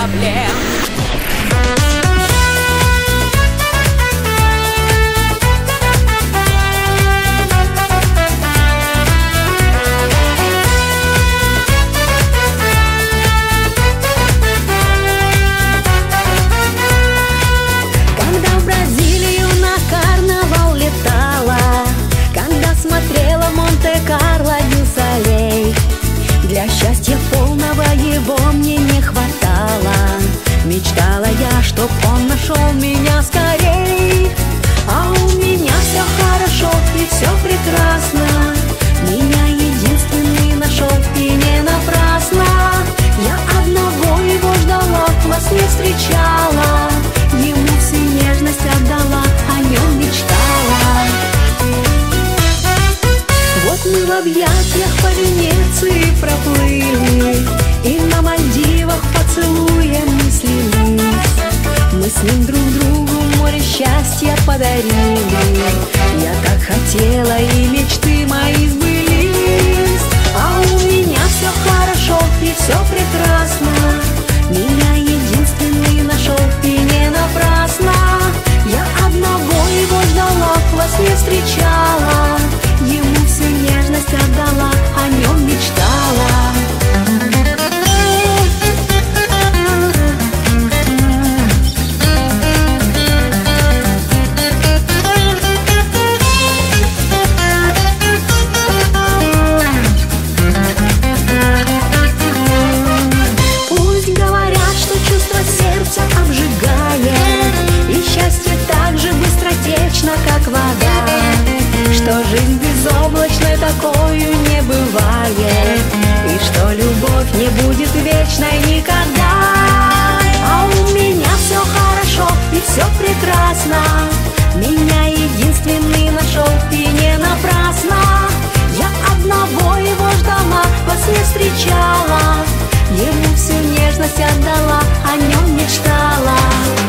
проблем. Для счастья полного его мне не хватало. Мечтала я, чтоб он нашел меня скорей. А у меня все хорошо и все прекрасно. Меня единственный нашел и не напрасно. Я одного его ждала, во сне встречала. Ему всю нежность отдала, о нем мечтала. Вот мы в объятиях по Венеции проплыли, и на Мальдивах поцелуем мы слились. Мы с ним друг другу море счастья подарили. Я так хотела, и мечты мои сбылись. А у меня все хорошо и все прекрасно. Меня единственный нашел и не напрасно. Я одного его ждала, во сне встречала. Ему всю нежность отдала, о нем мечтала. Пусть говорят, что чувство сердца обжигает, и счастье так же быстротечно, как вода, что жизнь безоблачной такою не бывает, и что любовь не будет вечной никогда. А у меня все хорошо и все прекрасно. Меня единственный нашел и не напрасно. Я одного его ждала, во сне встречала. Ему всю нежность отдала, о нем мечтала.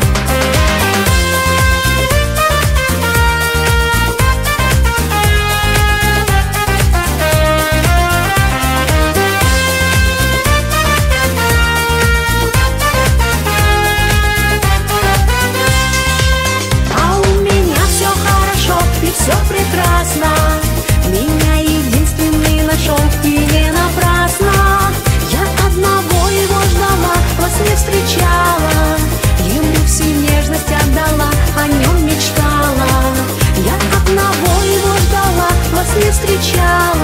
Все прекрасно, меня единственный нашел и не напрасно. Я одного его ждала, во сне встречала. Ему всю нежность отдала, о нем мечтала. Я одного его ждала, во сне встречала.